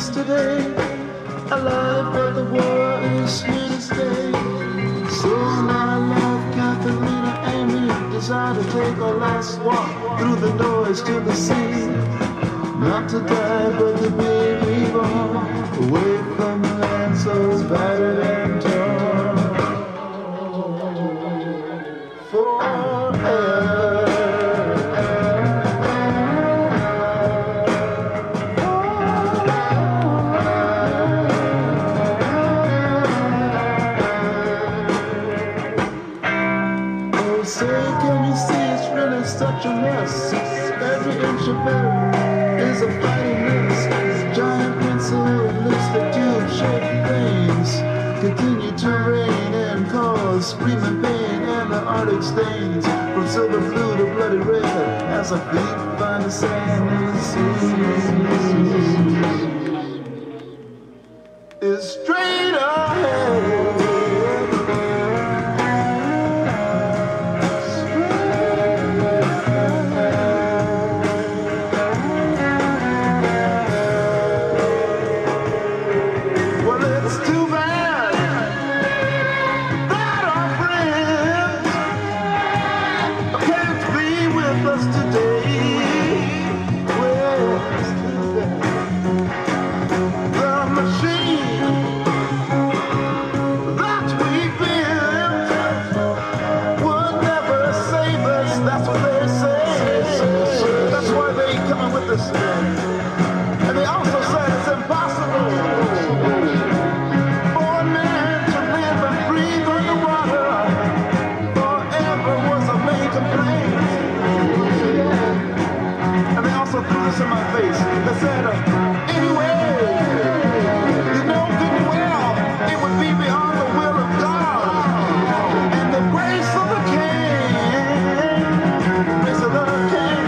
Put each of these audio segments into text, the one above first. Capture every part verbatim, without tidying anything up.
yesterday, alive, but the war is here to stay. So now I love Catalina and me, desire to take our last walk through the doors to the sea. Not to die, but to be reborn, away from the land so battered and torn. Forever. Oh, say, can you see it's really such a mess? Every inch of it is a fighting mess. Giant pencil lips that tube-shaped things continue to rain and cause screaming pain, and the Arctic stains from silver blue to bloody red as our feet find the sand in the sea. Is straight ahead. And they also said it's impossible for a man to live and breathe underwater. Forever was a main complaint. And they also threw this in my face. They said, uh, anyway, you know good well it would be beyond the will of God and the grace of the King, grace of the King.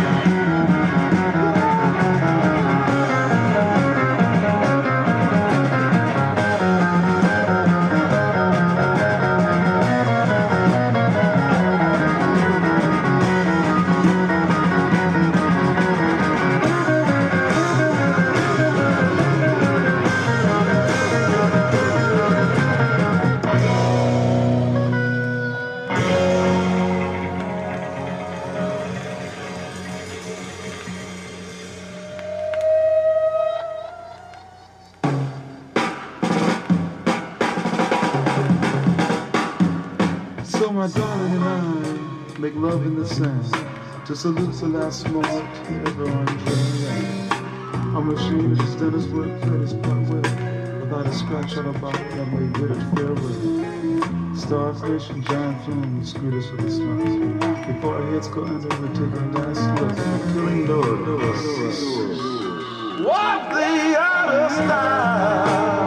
So my darling and I make love in the sand to salute the last moment ever on train. Our machine is done its work, played its part well, without a scratch on the bottom, and we bid it farewell. Starfish, giant flumes greet us with a smile. Before our heads go under, we take a nice look at the killing doors. What the other style?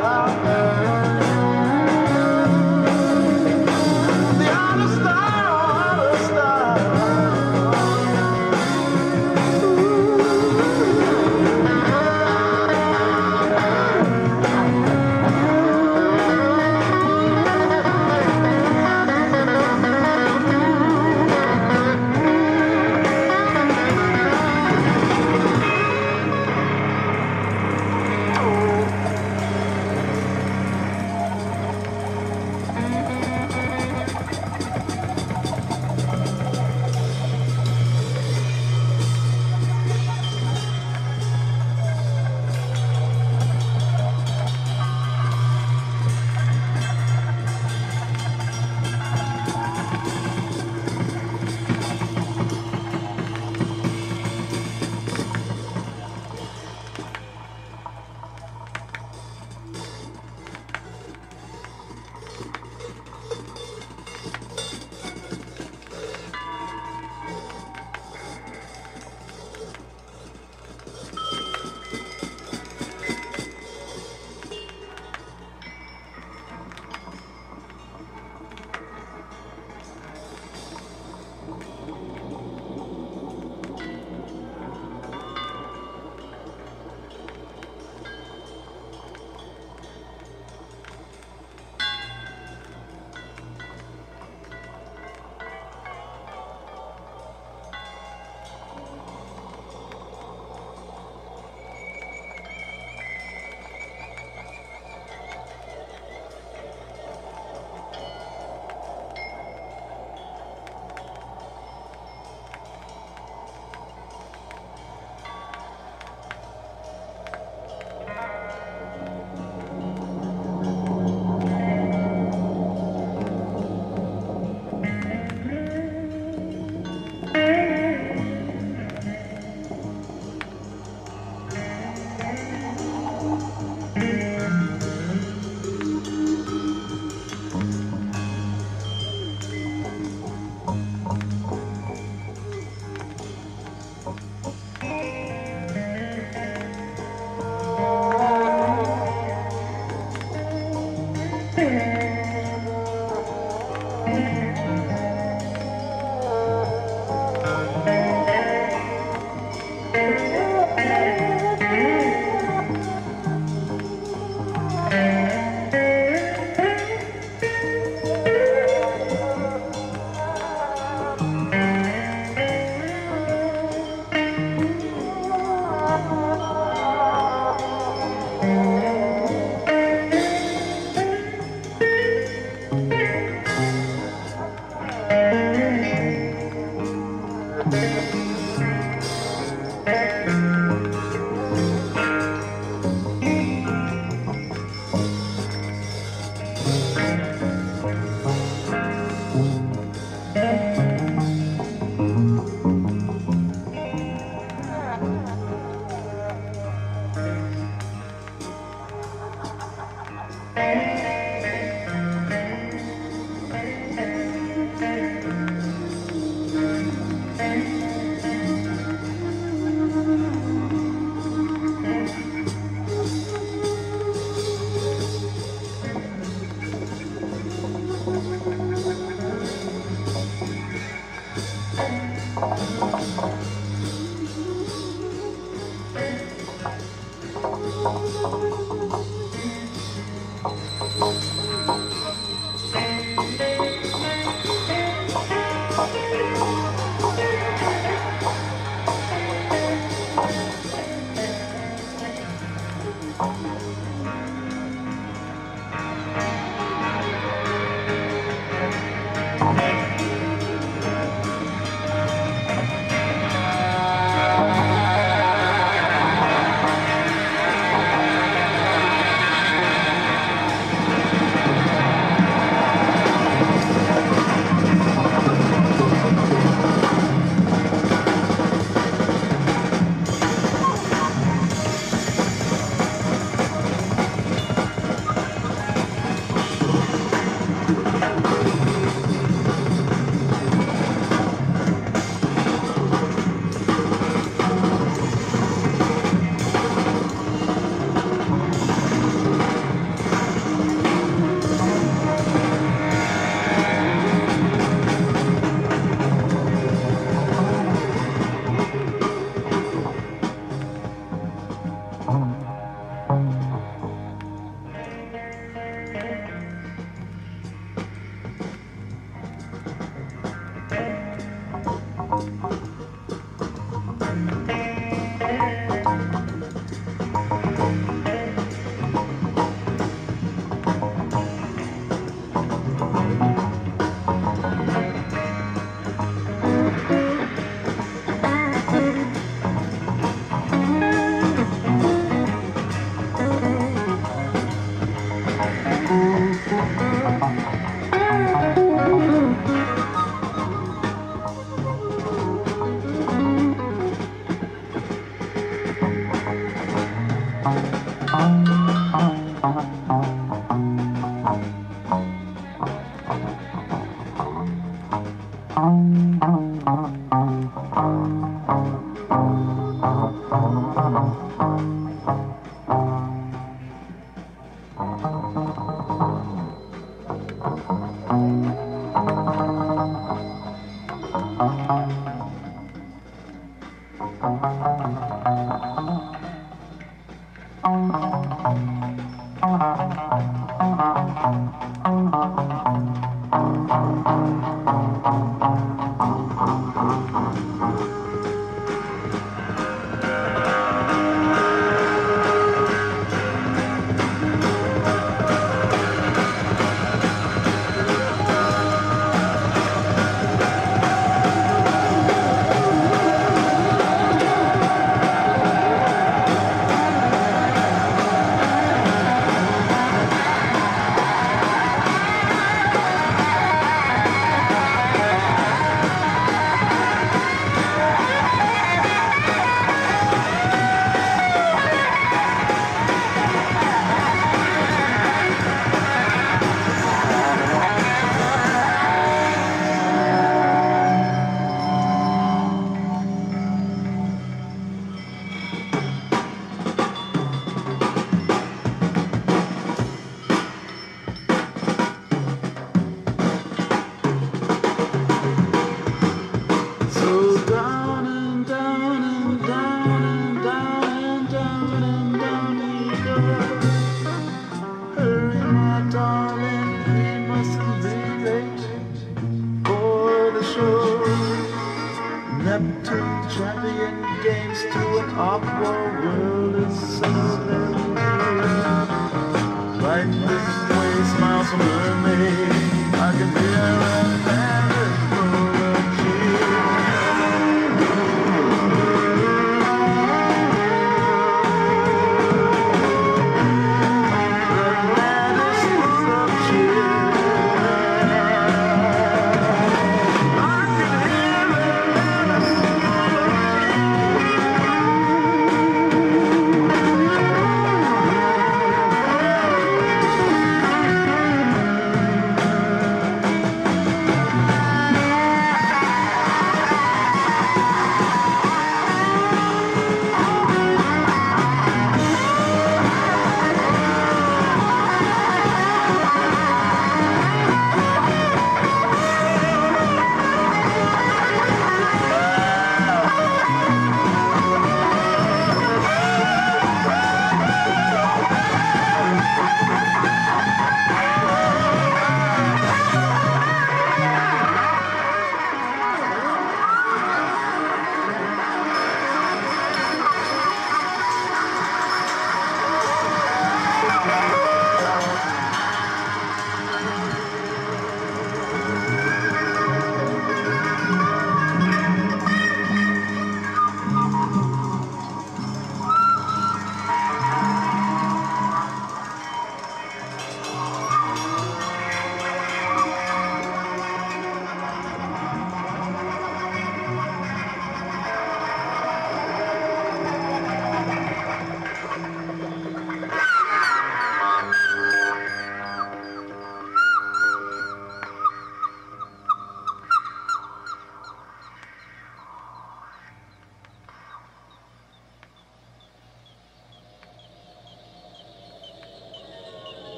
Neptune champion games to an aqua world is so very near. Like this way smiles a mermaid.